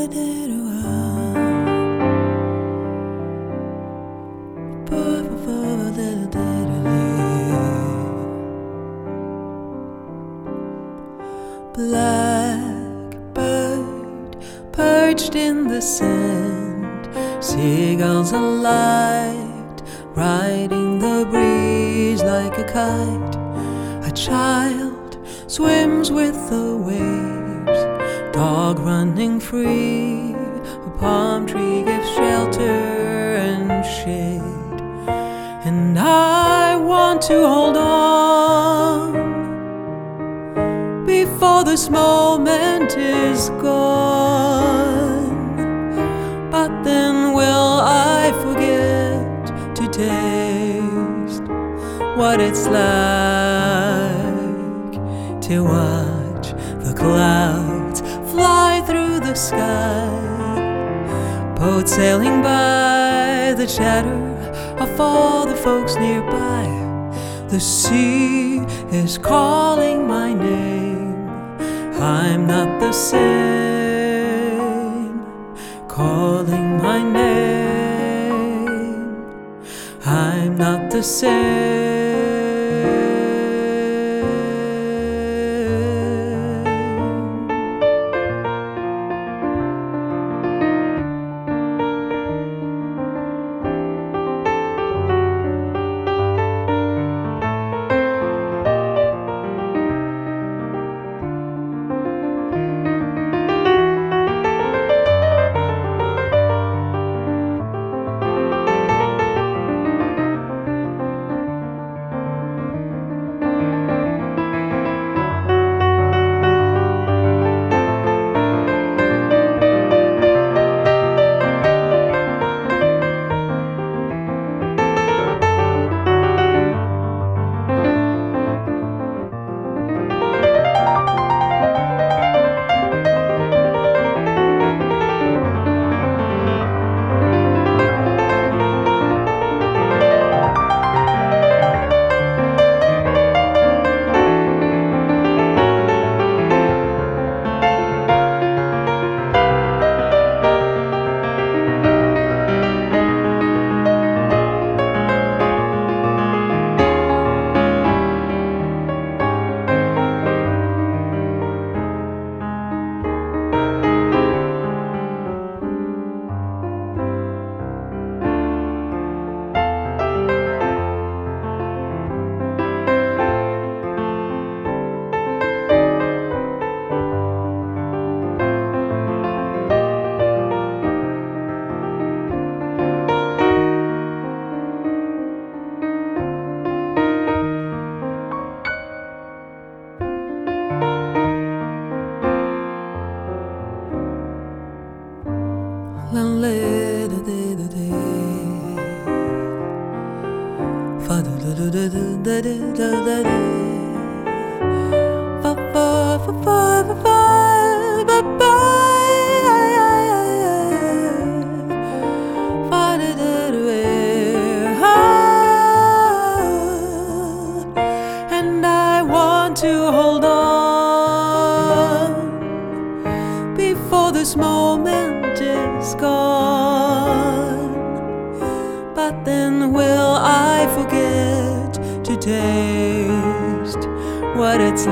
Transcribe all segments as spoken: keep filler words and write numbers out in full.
Blackbird perched in the sand, seagulls alight, riding the breeze like a kite. A child swims with the waves, dog running free. A palm tree gives shelter and shade, and I want to hold on before this moment is gone. But then will I forget to taste what it's like to watch the clouds fly through the sky, boats sailing by, the chatter of all the folks nearby. The sea is calling my name, I'm not the same. Calling my name, I'm not the same. And I want to hold on before this moment is gone. But then will I forget to taste what it's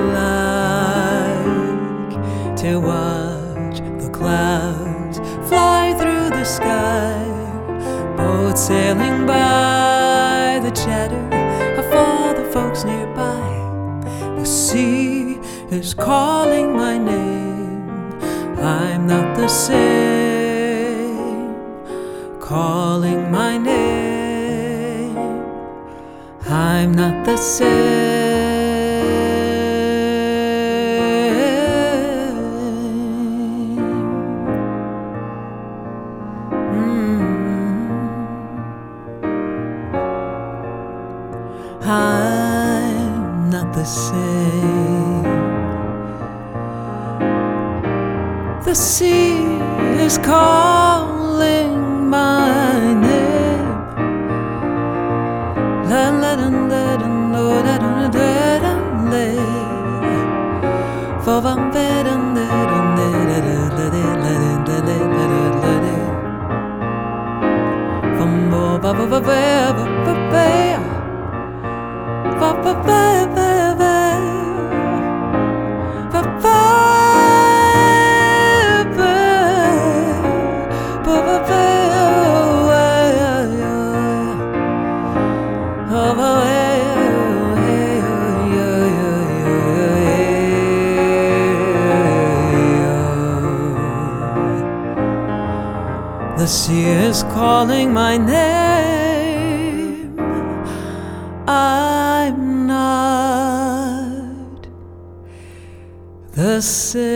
like to watch the clouds fly through the sky, boats sailing by, the chatter of all the folks nearby. The sea is calling my name, I'm not the same. Calling my name, I'm not the same. I'm not the same. The sea is calling my name. La la la la la la la la la. For vam vedam la la la la la la la la. The sea is calling my name. I'm not the same.